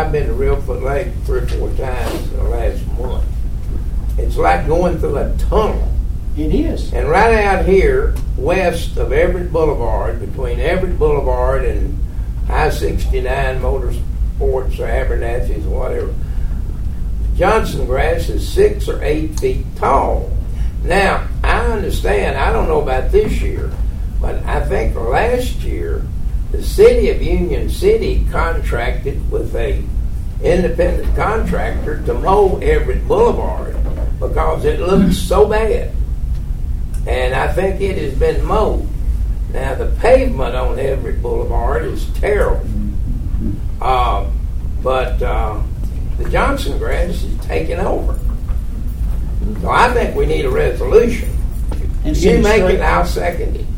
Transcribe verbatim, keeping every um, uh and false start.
I've been to Reelfoot Lake three or four times in the last month. It's like going through a tunnel. It is. And right out here, west of Everett Boulevard, between Everett Boulevard and I sixty-nine Motorsports or Abernathy's or whatever, Johnson grass is six or eight feet tall. Now, I understand, I don't know about this year, but I think last year, the city of Union City contracted with a independent contractor to mow Everett Boulevard because it looked so bad. And I think it has been mowed. Now, the pavement on Everett Boulevard is terrible. Uh, but uh, the Johnson grass is taking over. So I think we need a resolution. And You make straight, it, I'll second it.